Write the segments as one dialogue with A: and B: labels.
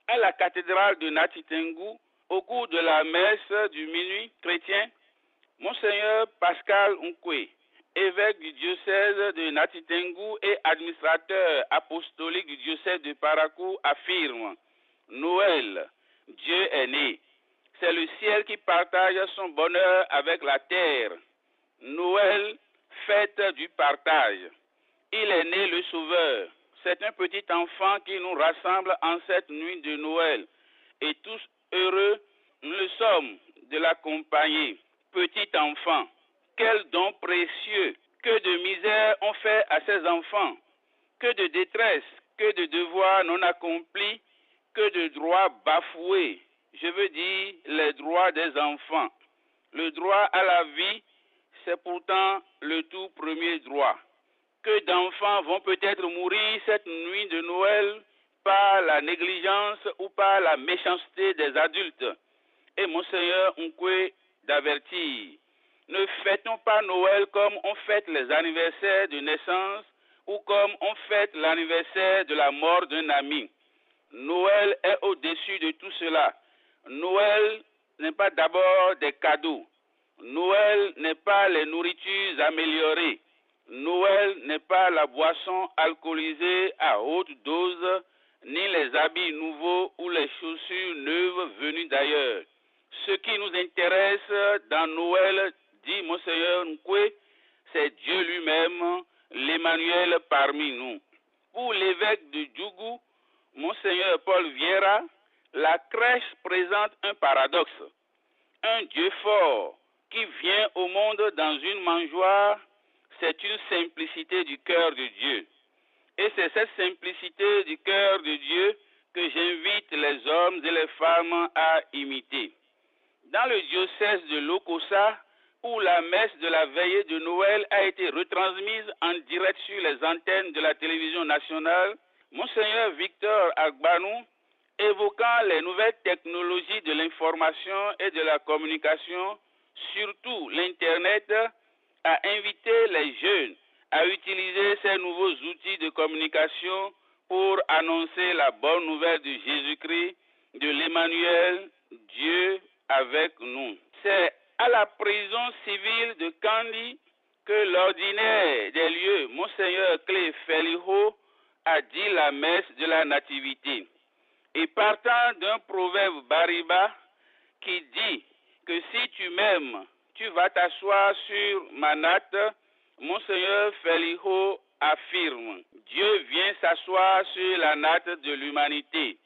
A: à la cathédrale de Natitengu, au cours de la messe du minuit chrétien, Monseigneur Pascal Nkwe, évêque du diocèse de Natitengu et administrateur apostolique du diocèse de Parakou, affirme: Noël, Dieu est né. C'est le ciel qui partage son bonheur avec la terre. Noël, fête du partage. Il est né le Sauveur. C'est un petit enfant qui nous rassemble en cette nuit de Noël. Et tous heureux, nous le sommes de l'accompagner. Petit enfant, quel don précieux, que de misère on fait à ces enfants, que de détresse, que de devoirs non accomplis, que de droits bafoués. Je veux dire les droits des enfants. Le droit à la vie, c'est pourtant le tout premier droit. Que d'enfants vont peut-être mourir cette nuit de Noël par la négligence ou par la méchanceté des adultes. Et Monseigneur Nkwe d'avertir: ne fêtons pas Noël comme on fête les anniversaires de naissance ou comme on fête l'anniversaire de la mort d'un ami. Noël est au-dessus de tout cela. Noël n'est pas d'abord des cadeaux. Noël n'est pas les nourritures améliorées. Noël n'est pas la boisson alcoolisée à haute dose, ni les habits nouveaux ou les chaussures neuves venues d'ailleurs. Ce qui nous intéresse dans Noël, dit Monseigneur Nkwe, c'est Dieu lui-même, l'Emmanuel parmi nous. Pour l'évêque de Djougou, Monseigneur Paul Vieira, la crèche présente un paradoxe. Un Dieu fort qui vient au monde dans une mangeoire, c'est une simplicité du cœur de Dieu. Et c'est cette simplicité du cœur de Dieu que j'invite les hommes et les femmes à imiter. Dans le diocèse de Lokossa, où la messe de la veillée de Noël a été retransmise en direct sur les antennes de la télévision nationale, Monseigneur Victor Agbanou, évoquant les nouvelles technologies de l'information et de la communication, surtout l'Internet, a invité les jeunes à utiliser ces nouveaux outils de communication pour annoncer la bonne nouvelle de Jésus-Christ, de l'Emmanuel, Dieu avec nous. C'est à la prison civile de Kandi que l'ordinaire des lieux, Monseigneur Clé Feliho, a dit la messe de la Nativité. Et partant d'un proverbe bariba qui dit que si tu m'aimes, tu vas t'asseoir sur ma natte, Monseigneur Feliho affirme: Dieu vient s'asseoir sur la natte de l'humanité.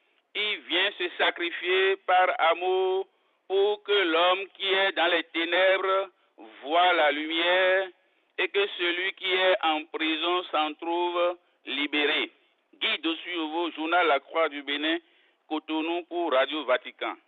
A: Il vient se sacrifier par amour pour que l'homme qui est dans les ténèbres voie la lumière et que celui qui est en prison s'en trouve libéré. Guy Dossuyovo, journal La Croix du Bénin, Cotonou pour Radio Vatican.